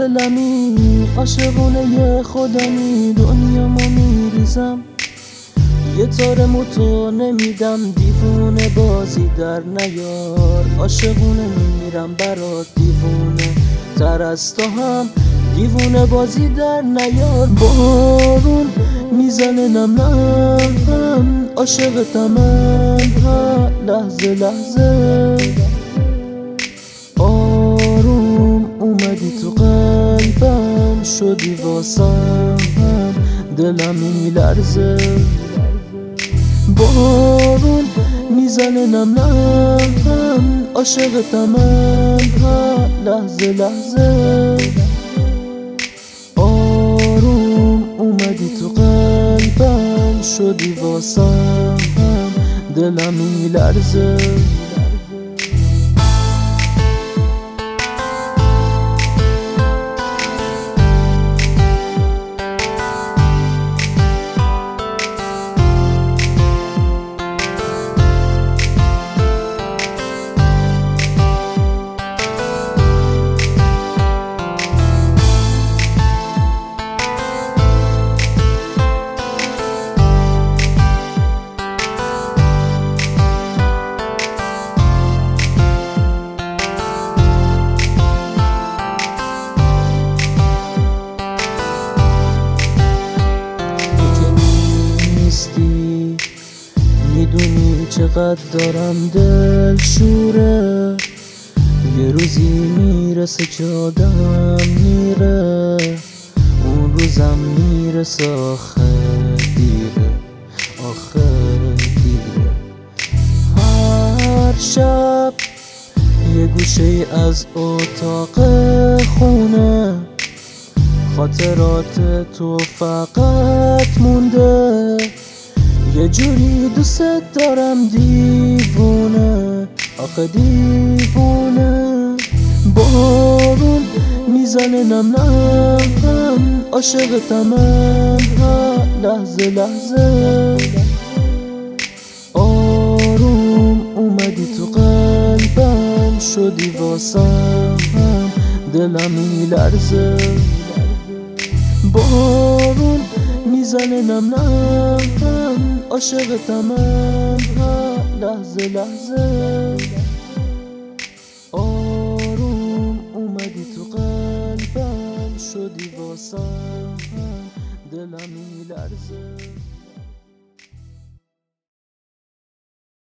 دلمی عاشقونه خودمی، دنیامو میریزم یه تار موتو نمیدم، دیوونه بازی در نیار. عاشقونه میمیرم برات، دیوونه تر از تو هم دیوونه بازی در نیار. بارون میزنه نم نم، عاشقتم من لحظه لحظه. آروم اومدی تو قلبم، شدی واسم دلم میلرزه. بارون میزنه نم نم، عاشقتم من لحظه لحظه. آروم اومدی تو قلبم، شدی واسم دلم میلرزه. میدونی چقدر دارم دل شوره، یه روزی میرسه که آدم میره، اون روزم میرسه آخه دیره، آخه دیره. هر شب یه گوشه ای از اتاق خونه، خاطرات تو فقط مونده. یه جوری دوست دارم دیوونه، آخه دیوونه. بارون میزنه نم نم، عاشقتم من لحظه لحظه. آروم اومدی تو قلبم، شدی واسم دلم میلرزه. بارون میزنه نم نم، عاشقتم من لحظه لحظه. آروم اومدی تو قلبم، شدی واسم دلم میلرزه.